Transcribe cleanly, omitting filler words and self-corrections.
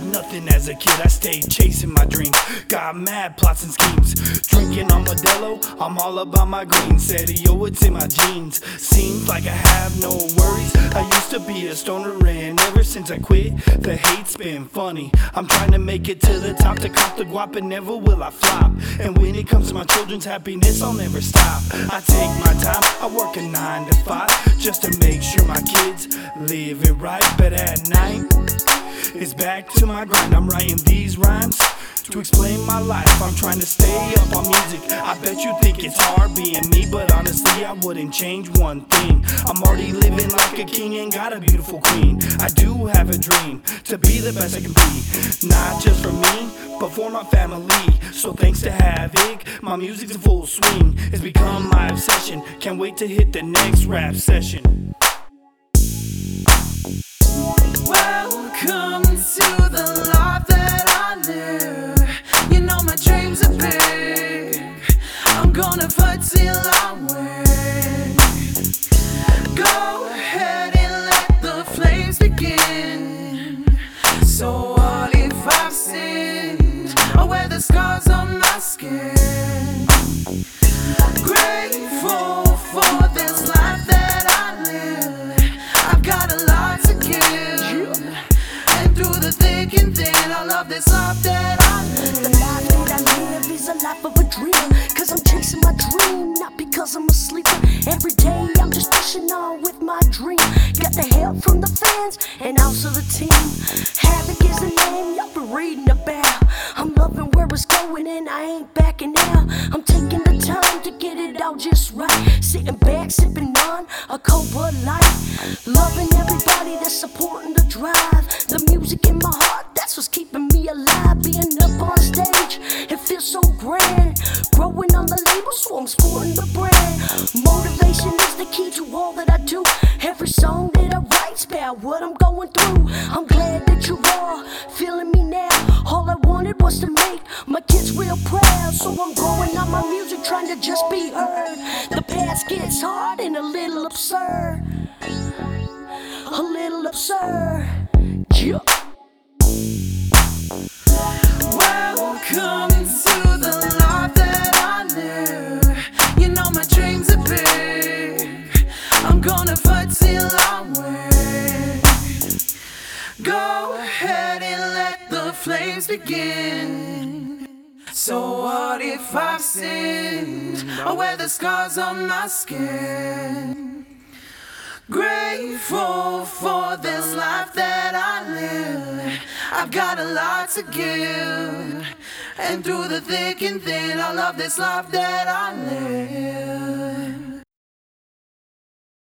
nothing as a kid, I stayed chasing my dreams. Got mad plots and schemes, drinking on Modelo, I'm all about my green. Said yo, it's in my jeans, seems like I have no worries. I used to be a stoner and ever since I quit, the hate's been funny. I'm trying to make it to the top, to cop the guap and never will I flop. And when it comes to my children's happiness, I'll never stop. I take my time, I work a 9 to 5, just to make sure my kids live it right. But at night, it's back to my grind. I'm writing these rhymes to explain my life. I'm trying to stay up on music. I bet you think it's hard being me, but honestly I wouldn't change one thing. I'm already living like a king and got a beautiful queen. I do have a dream to be the best I can be, not just for me, but for my family. So thanks to Havoc, my music's in full swing. It's become my obsession, can't wait to hit the next rap session. Welcome to the life that I live. You know my dreams are big, I'm gonna fight till I win. Go ahead and let the flames begin. So what if I've sinned? I wear the scars on my skin. Grateful for this life that I live. I've got a lot to give, and through the thick and thin, I love this life that I live. The life that I live is a life of a dream, cause I'm chasing my dream, not because I'm a sleeper. Every day I'm just pushing on with my dream. Got the help from the fans and also the team. Havoc is the name y'all been reading about. I'm loving where it's going and I ain't backing out. I'm taking the time to get it all just right. Sitting back, sipping on a cold Bud Light. Loving everybody that's supporting the drive. The music in my heart, that's what's keeping me alive. Being up on stage, it feels so grand. Growing on the label, so I'm sporting the brand. Motivation is the key to all that I do. Every song that I write's about what I'm going through. I'm glad that you're all feeling me now. All I wanted was to make my kids real proud. So I'm growing on my music, trying to just be heard. The past gets hard and a little absurd. A little absurd. Yeah. Welcome to the life that I live. You know my dreams are big, I'm gonna fight till I win. Go ahead and let the flames begin. So what if I've sinned? I wear the scars on my skin. Grateful for this life that I live. I've got a lot to give, and through the thick and thin, I love this life that I live.